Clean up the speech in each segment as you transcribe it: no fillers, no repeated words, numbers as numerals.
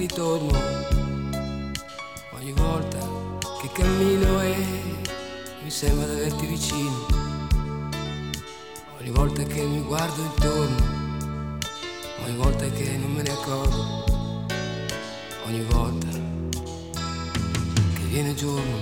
ritorno, ogni volta che cammino e mi sembra di averti vicino, ogni volta che mi guardo intorno, ogni volta che non me ne accorgo, ogni volta che viene giorno,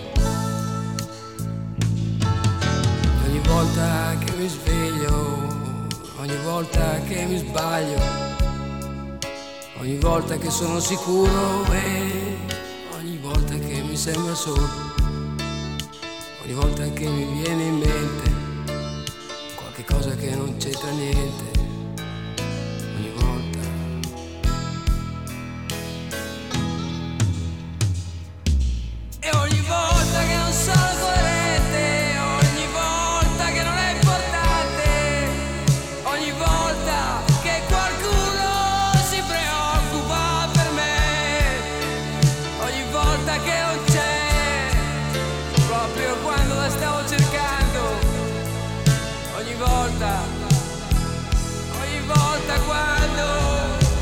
ogni volta che mi sveglio, ogni volta che mi sbaglio, ogni volta che sono sicuro e ogni volta che mi sembra solo, ogni volta che mi viene in mente qualche cosa che non c'entra niente, ogni volta. E ogni volta che non sono coerente, ogni volta che non è importante, ogni volta che qualcuno si preoccupa per me, ogni volta che non c'è, proprio quando la stavo cercando, ogni volta quando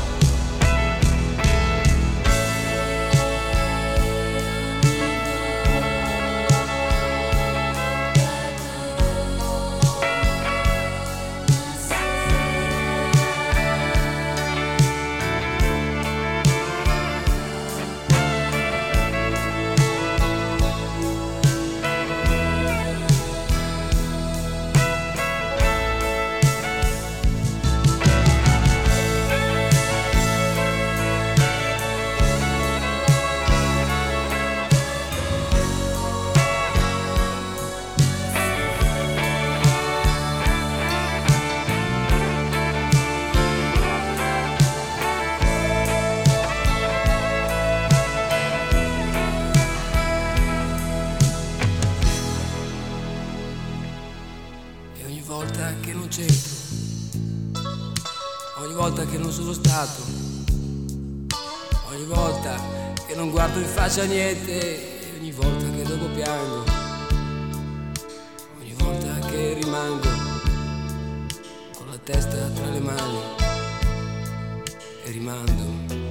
che non c'entro, ogni volta che non sono stato, ogni volta che non guardo in faccia a niente, ogni volta che dopo piango, ogni volta che rimango con la testa tra le mani e rimando.